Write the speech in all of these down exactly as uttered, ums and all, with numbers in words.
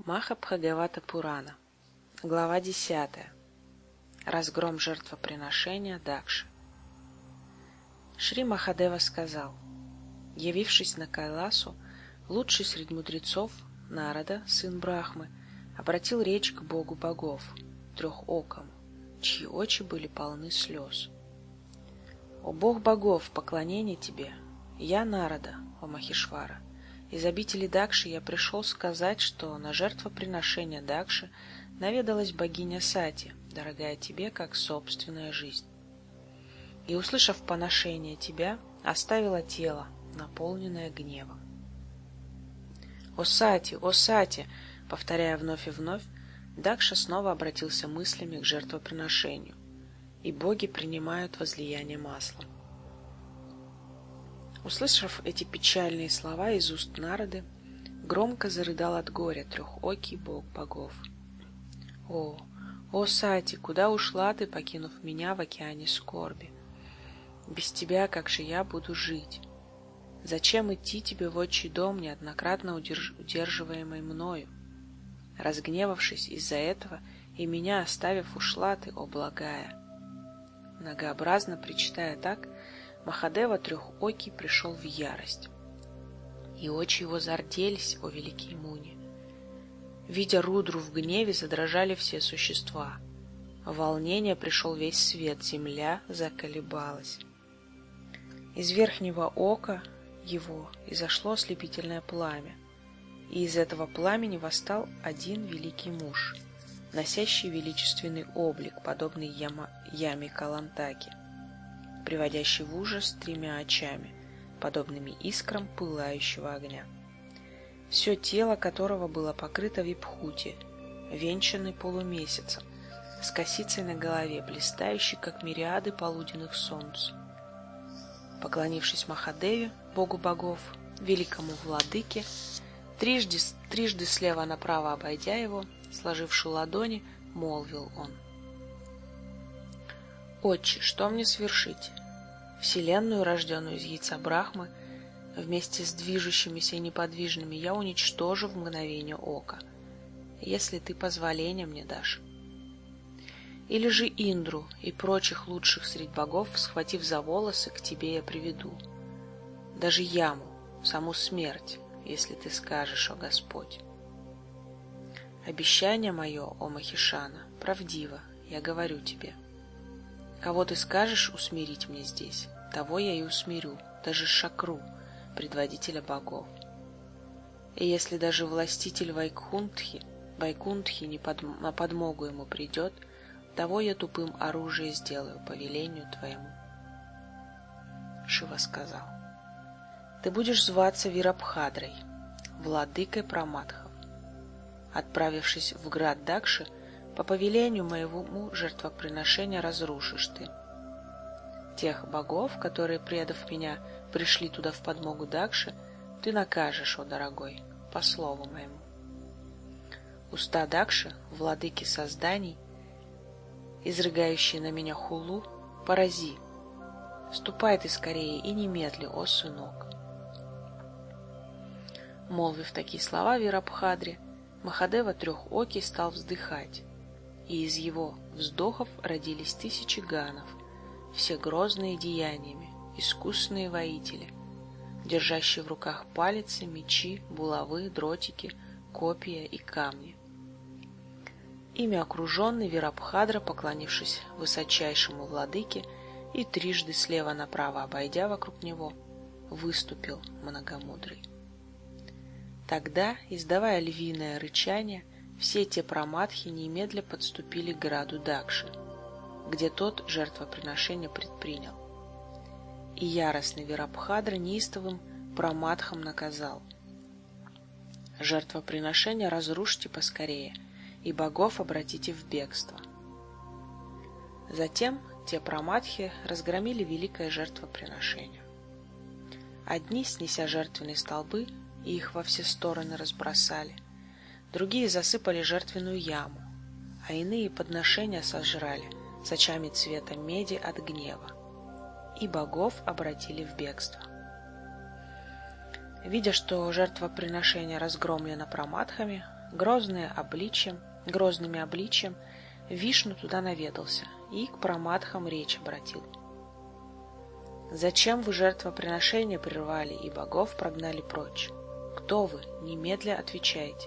Махабхагавата Пурана. Глава десятая. Разгром жертвоприношения Дакши. Шри Махадева сказал: явившись на Кайласу, лучший среди мудрецов, Нарада, сын Брахмы, обратил речь к богу богов, трехокому, чьи очи были полны слез. «О бог богов, поклонение тебе! Я Нарада, о Махишвара. Из обители Дакши я пришел сказать, что на жертвоприношение Дакши наведалась богиня Сати, дорогая тебе, как собственная жизнь. И, услышав поношение тебя, оставила тело, наполненное гневом. «О Сати, о Сати!» Повторяя вновь и вновь, Дакша снова обратился мыслями к жертвоприношению, и боги принимают возлияние маслом. Услышав эти печальные слова из уст Нарады, громко зарыдал от горя трехокий бог богов. «О, о Сати, куда ушла ты, покинув меня в океане скорби? Без тебя как же я буду жить? Зачем идти тебе в отчий дом, неоднократно удерж... удерживаемый мною? Разгневавшись из-за этого и меня оставив, ушла ты, о благая!» Многообразно причитая так, Махадева трехокий пришел в ярость, и очи его зарделись, о великий Муни. Видя Рудру в гневе, задрожали все существа. В волнение пришел весь свет, земля заколебалась. Из верхнего ока его изошло ослепительное пламя, и из этого пламени восстал один великий муж, носящий величественный облик, подобный яма, яме Калантаки, приводящий в ужас тремя очами, подобными искрам пылающего огня, все тело которого было покрыто випхути, венчанный полумесяцем, с косицей на голове, блистающей, как мириады полуденных солнц. Поклонившись Махадеве, богу богов, великому владыке, трижды, трижды слева направо обойдя его, сложивши ладони, молвил он: «Отче, что мне свершить? Вселенную, рожденную из яйца Брахмы, вместе с движущимися и неподвижными я уничтожу в мгновение ока, если ты позволение мне дашь. Или же Индру и прочих лучших средь богов, схватив за волосы, к тебе я приведу. Даже Яму, саму смерть, если ты скажешь, о Господь. Обещание мое, о Махишана, правдиво, я говорю тебе. Кого ты скажешь усмирить мне здесь, того я и усмирю, даже Шакру, предводителя богов. И если даже властитель Вайкунтхи, Вайкунтхи не под, на подмогу ему придет, того я тупым оружие сделаю по велению твоему». Шива сказал: «Ты будешь зваться Вирабхадрой, владыкой Праматхов. Отправившись в град Дакши, по повелению моему жертвоприношения разрушишь ты. Тех богов, которые, предав меня, пришли туда в подмогу Дакши, ты накажешь, о дорогой, по слову моему. Уста Дакши, владыки созданий, изрыгающие на меня хулу, порази. Ступай ты скорее и немедли, о сынок». Молвив такие слова Вирабхадре, Махадева трехокий стал вздыхать, и из его вздохов родились тысячи ганов, все грозные деяниями, искусные воители, держащие в руках палицы, мечи, булавы, дротики, копья и камни. Ими окруженный Вирабхадра, поклонившись высочайшему владыке и трижды слева направо обойдя вокруг него, выступил многомудрый. Тогда, издавая львиное рычание, все те праматхи немедля подступили к граду Дакши, где тот жертвоприношение предпринял. И яростный Вирабхадра неистовым праматхам наказал: «Жертвоприношение разрушьте поскорее, и богов обратите в бегство». Затем те праматхи разгромили великое жертвоприношение. Одни, снеся жертвенные столбы, и их во все стороны разбросали, другие засыпали жертвенную яму, а иные подношения сожрали с очами цвета меди от гнева, и богов обратили в бегство. Видя, что жертвоприношение разгромлено праматхами, Грозное обличием, грозными обличием Вишну туда наведался и к праматхам речь обратил. «Зачем вы жертвоприношение прервали и богов прогнали прочь? Кто вы? Немедля отвечайте».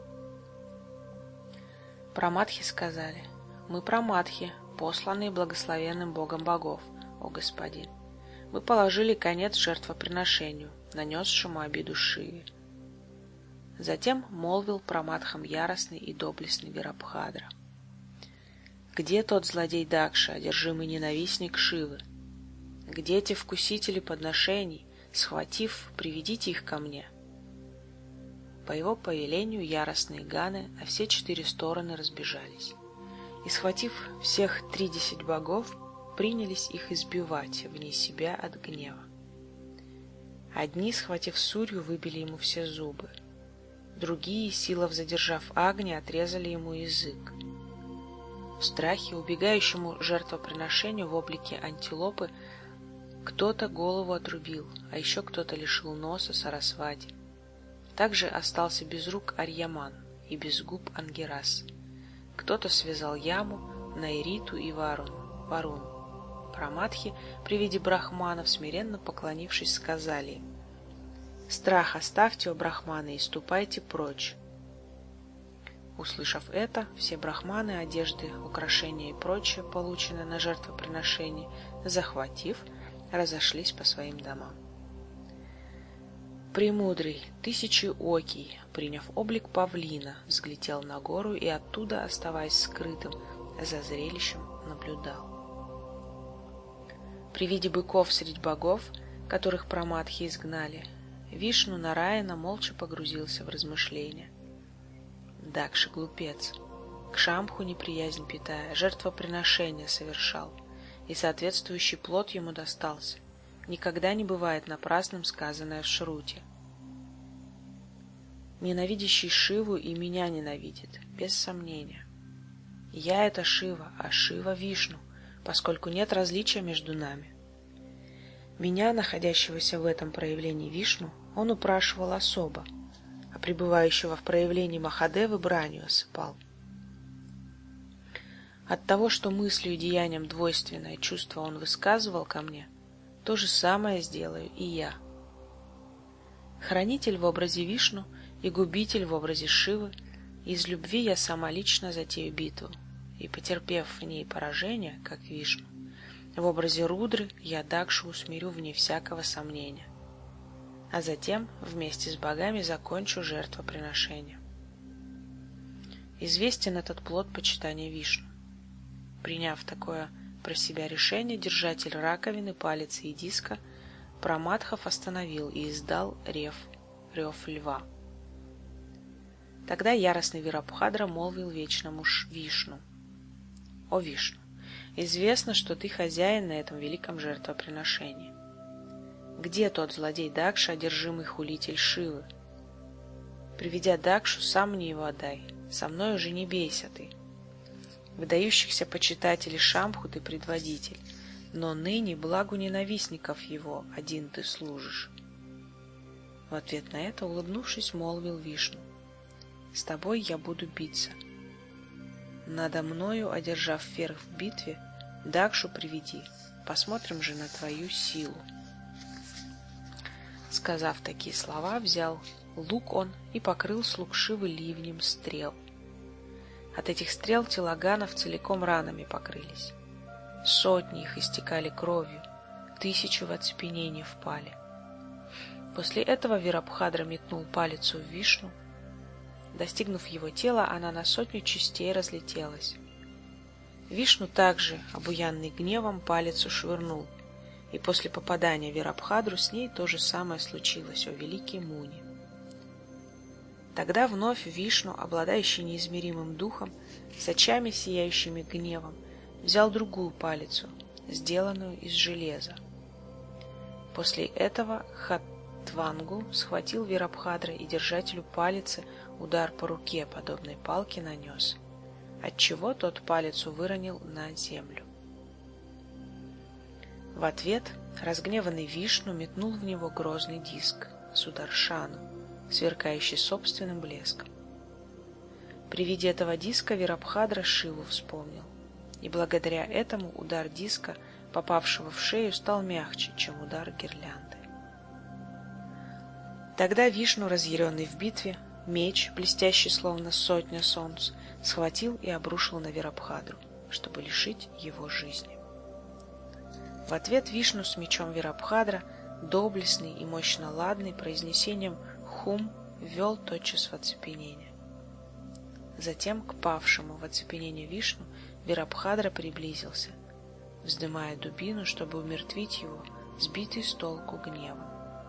Праматхи сказали: «Мы праматхи, посланные благословенным богом богов, о господин. Мы положили конец жертвоприношению, нанесшему обиду Шиве». Затем молвил праматхам яростный и доблестный Вирабхадра: «Где тот злодей Дакша, одержимый ненавистник Шивы? Где те вкусители подношений? Схватив, приведите их ко мне». По его повелению яростные ганы на все четыре стороны разбежались, и, схватив всех тридесять богов, принялись их избивать вне себя от гнева. Одни, схватив Сурью, выбили ему все зубы, другие, силой задержав Агни, отрезали ему язык. В страхе убегающему жертвоприношению в облике антилопы кто-то голову отрубил, а еще кто-то лишил носа Сарасвати. Также остался без рук Арьяман и без губ Ангирас. Кто-то связал яму Найриту и Варуну. Варуну. Праматхи при виде брахманов, смиренно поклонившись, сказали им: «Страх оставьте, о брахманы, и ступайте прочь». Услышав это, все брахманы, одежды, украшения и прочее, полученное на жертвоприношение, захватив, разошлись по своим домам. Премудрый, тысячеокий, приняв облик павлина, взлетел на гору и оттуда, оставаясь скрытым, за зрелищем наблюдал. При виде быков средь богов, которых праматхи изгнали, Вишну Нараяна молча погрузился в размышления. Дакша глупец, к Шамбху неприязнь питая, жертвоприношение совершал, и соответствующий плод ему достался. Никогда не бывает напрасным сказанное в Шруте. Ненавидящий Шиву и меня ненавидит, без сомнения. Я — это Шива, а Шива — Вишну, поскольку нет различия между нами. Меня, находящегося в этом проявлении Вишну, он упрашивал особо, а пребывающего в проявлении Махадевы бранью осыпал. От того, что мыслью и деянием двойственное чувство он высказывал ко мне, то же самое сделаю и я. Хранитель в образе Вишну и губитель в образе Шивы, из любви я сама лично затею битву, и, потерпев в ней поражение, как Вишну, в образе Рудры я Дакшу усмирю вне всякого сомнения, а затем вместе с богами закончу жертвоприношение. Известен этот плод почитания Вишну. Приняв такое про себя решение, держатель раковины, палицы и диска праматхов остановил и издал рев, рев льва. Тогда яростный Вирабхадра молвил вечному Вишну: «О Вишну, известно, что ты хозяин на этом великом жертвоприношении. Где тот злодей Дакша, одержимый хулитель Шивы? Приведя Дакшу, сам мне его отдай, со мной уже не бейся ты. Выдающихся почитателей Шамбху ты предводитель, но ныне благу ненавистников его один ты служишь». В ответ на это, улыбнувшись, молвил Вишну: «С тобой я буду биться. Надо мною, одержав верх в битве, Дакшу приведи, посмотрим же на твою силу». Сказав такие слова, взял лук он и покрыл слуг Шивы ливнем стрел. От этих стрел тела ганов целиком ранами покрылись. Сотни их истекали кровью, тысячи в оцепенение впали. После этого Вирабхадра метнул палицу в Вишну. Достигнув его тела, она на сотню частей разлетелась. Вишну также, обуянный гневом, палицу швырнул, и после попадания Вирабхадру с ней то же самое случилось, о великий Муни. Тогда вновь Вишну, обладающий неизмеримым духом, с очами, сияющими гневом, взял другую палицу, сделанную из железа. После этого Хатвангу схватил Вирабхадра и держателю палицы удар по руке, подобной палке, нанес, отчего тот палицу выронил на землю. В ответ разгневанный Вишну метнул в него грозный диск, Сударшану, сверкающий собственным блеском. При виде этого диска Вирабхадра Шиву вспомнил, и благодаря этому удар диска, попавшего в шею, стал мягче, чем удар гирлянды. Тогда Вишну, разъяренный в битве, меч, блестящий словно сотня солнц, схватил и обрушил на Вирабхадру, чтобы лишить его жизни. В ответ Вишну с мечом Вирабхадра, доблестный и мощно ладный, произнесением «Хум» ввел тотчас в оцепенение. Затем к павшему в оцепенение Вишну Вирабхадра приблизился, вздымая дубину, чтобы умертвить его, сбитый с толку гневом.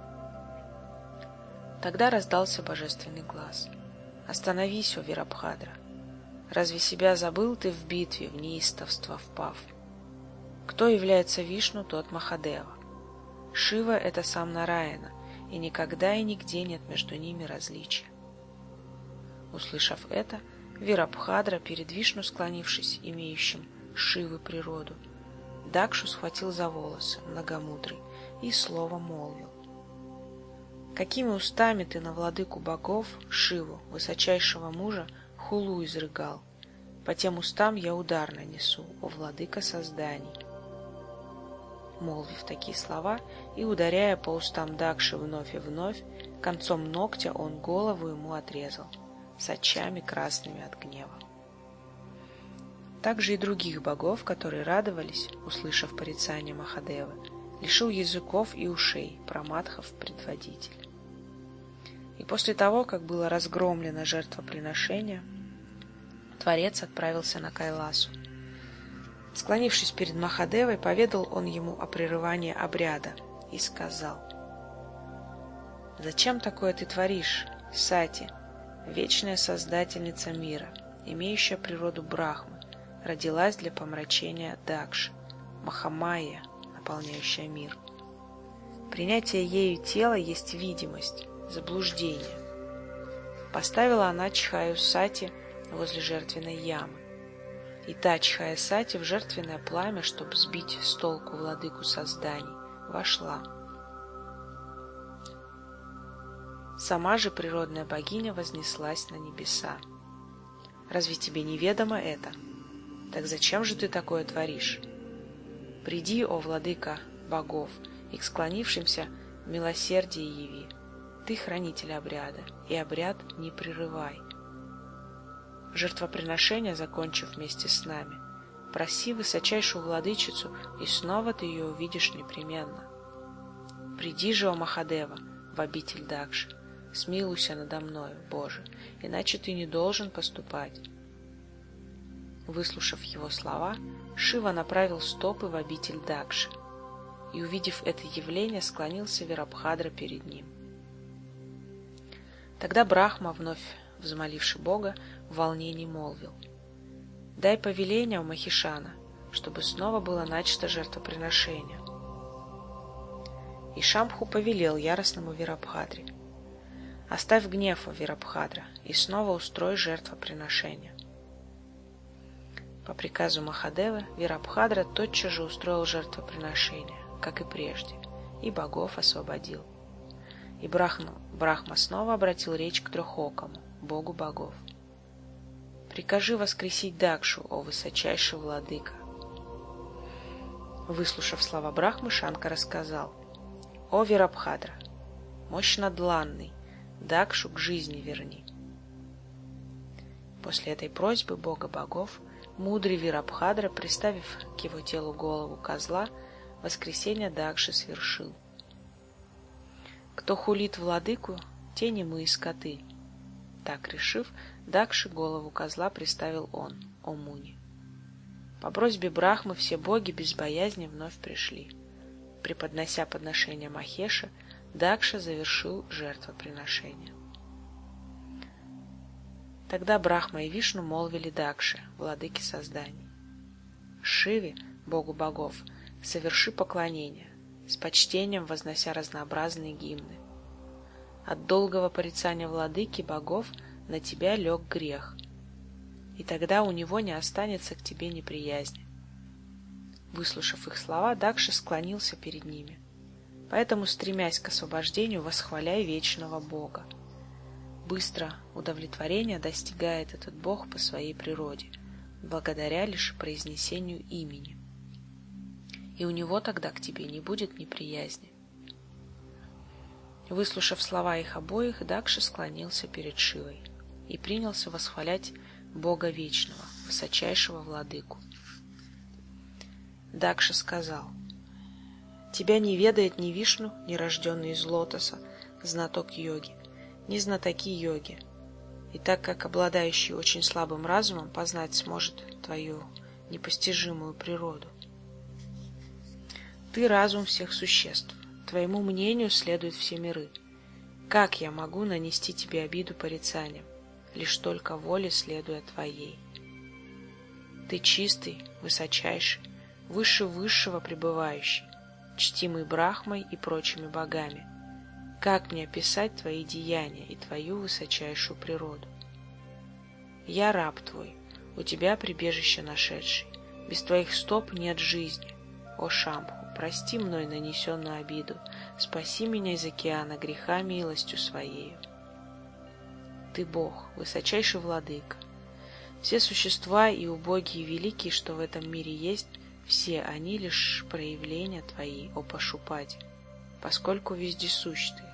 Тогда раздался божественный глас: «Остановись, о Вирабхадра! Разве себя забыл ты в битве, в неистовство впав? Кто является Вишну, тот Махадева. Шива — это сам Нараяна, и никогда и нигде нет между ними различия». Услышав это, Вирабхадра, перед Вишну склонившись, имеющим Шивы природу, Дакшу схватил за волосы, многомудрый, и слово молвил: «Какими устами ты на владыку богов, Шиву, высочайшего мужа, хулу изрыгал? По тем устам я удар нанесу, о владыка созданий». Молвив такие слова и ударяя по устам Дакши вновь и вновь, концом ногтя он голову ему отрезал, с очами красными от гнева. Также и других богов, которые радовались, услышав порицание Махадевы, лишил языков и ушей Праматхов предводитель. И после того, как было разгромлено жертвоприношение, Творец отправился на Кайласу. Склонившись перед Махадевой, поведал он ему о прерывании обряда и сказал: «Зачем такое ты творишь, Сати, вечная создательница мира, имеющая природу Брахмы, родилась для помрачения Дакши, Махамайя, наполняющая мир. Принятие ею тела есть видимость, заблуждение. Поставила она Чхаю Сати возле жертвенной ямы, и та Чхая Сати в жертвенное пламя, чтобы сбить с толку владыку созданий, вошла. Сама же природная богиня вознеслась на небеса. Разве тебе неведомо это? Так зачем же ты такое творишь? Приди, о владыка богов, и к склонившимся милосердие яви. Ты хранитель обряда, и обряд не прерывай. Жертвоприношение закончив вместе с нами, проси высочайшую владычицу, и снова ты ее увидишь непременно. Приди же, о Махадева, в обитель Дакши, смилуйся надо мною, Боже, иначе ты не должен поступать». Выслушав его слова, Шива направил стопы в обитель Дакши, и, увидев это явление, склонился Вирабхадра перед ним. Тогда Брахма, вновь взмоливший Бога, в волнении молвил: «Дай повеление, о Махишана, чтобы снова было начато жертвоприношение». И Шамбху повелел яростному Вирабхадре: «Оставь гнев, о Вирабхадра, и снова устрой жертвоприношение». По приказу Махадевы Вирабхадра тотчас же устроил жертвоприношение, как и прежде, и богов освободил. И Брахма, Брахма снова обратил речь к Трехокому, богу богов: «Прикажи воскресить Дакшу, о высочайший владыка». Выслушав слова Брахмы, Шанкара сказал: «О Вирабхадра, мощнодланный, Дакшу к жизни верни». После этой просьбы бога богов мудрый Вирабхадра, приставив к его телу голову козла, воскресение Дакши свершил. Кто хулит владыку, те немые скоты. Так решив, Дакши голову козла приставил он, о Муни. По просьбе Брахмы все боги без боязни вновь пришли. Преподнося подношение Махеша, Дакша завершил жертвоприношение. Тогда Брахма и Вишну молвили Дакше, владыке созданий: «Шиве, богу богов, соверши поклонение, с почтением вознося разнообразные гимны. От долгого порицания владыки богов на тебя лег грех, и тогда у него не останется к тебе неприязни». Выслушав их слова, Дакша склонился перед ними. Поэтому, стремясь к освобождению, восхваляй вечного бога. Быстро удовлетворения достигает этот Бог по своей природе, благодаря лишь произнесению имени. И у него тогда к тебе не будет неприязни. Выслушав слова их обоих, Дакша склонился перед Шивой и принялся восхвалять Бога Вечного, высочайшего владыку. Дакша сказал: «Тебя не ведает ни Вишну, ни рожденный из лотоса, знаток йоги, ни знатоки йоги. И так как обладающий очень слабым разумом познать сможет твою непостижимую природу. Ты разум всех существ, твоему мнению следуют все миры. Как я могу нанести тебе обиду порицанием, лишь только воле следуя твоей? Ты чистый, высочайший, выше высшего пребывающий, чтимый Брахмой и прочими богами. Как мне описать твои деяния и твою высочайшую природу? Я раб твой, у тебя прибежище нашедший, без твоих стоп нет жизни. О Шамбху, прости мной нанесенную обиду, спаси меня из океана греха милостью своею. Ты Бог, высочайший владыка. Все существа и убогие и великие, что в этом мире есть, все они лишь проявления твои, о Пашупаде, поскольку вездесущ ты.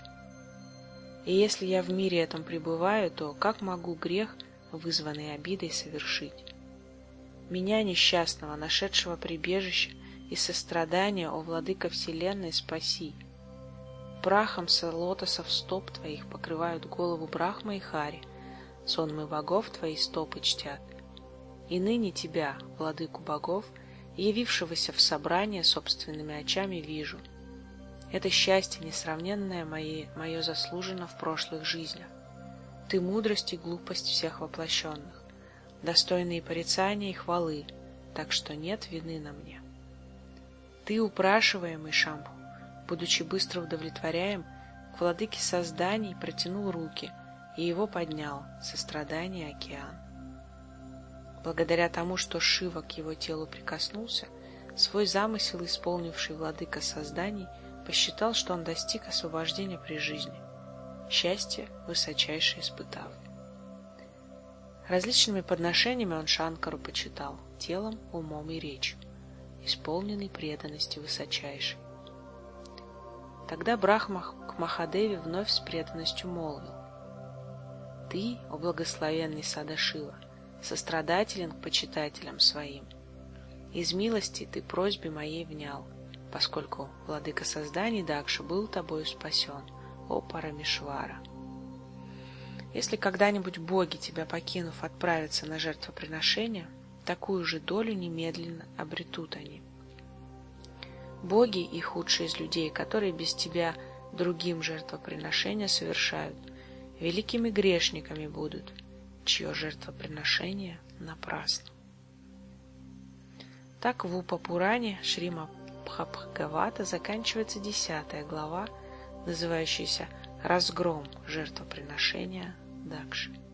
И если я в мире этом пребываю, то как могу грех, вызванный обидой, совершить? Меня, несчастного, нашедшего прибежища и сострадания, о владыка вселенной, спаси. Прахом с лотосов стоп твоих покрывают голову Брахма и Хари, сонмы богов твои стопы чтят. И ныне тебя, владыку богов, явившегося в собрание собственными очами, вижу. Это счастье несравненное мое, мое заслужено в прошлых жизнях. Ты мудрость и глупость всех воплощенных, достойные порицания и хвалы, так что нет вины на мне. Ты, упрашиваемый Шамбху, будучи быстро удовлетворяем, к владыке созданий протянул руки, и его поднял сострадание океан. Благодаря тому, что Шива к его телу прикоснулся, свой замысел исполнивший владыка созданий посчитал, что он достиг освобождения при жизни, счастье высочайше испытав. Различными подношениями он Шанкару почитал телом, умом и речью, исполненный преданности высочайшей. Тогда Брахма к Махадеве вновь с преданностью молвил: «Ты, о благословенный Садашива, сострадателен к почитателям своим. Из милости ты просьбе моей внял, поскольку владыка созданий Дакша был тобою спасен, о Парамешвара. Если когда-нибудь боги, тебя покинув, отправятся на жертвоприношение, такую же долю немедленно обретут они. Боги и худшие из людей, которые без тебя другим жертвоприношения совершают, великими грешниками будут, чье жертвоприношение напрасно». Так в Упа-Пуране Шримад-Бхагавата заканчивается десятая глава, называющаяся «Разгром жертвоприношения Дакши».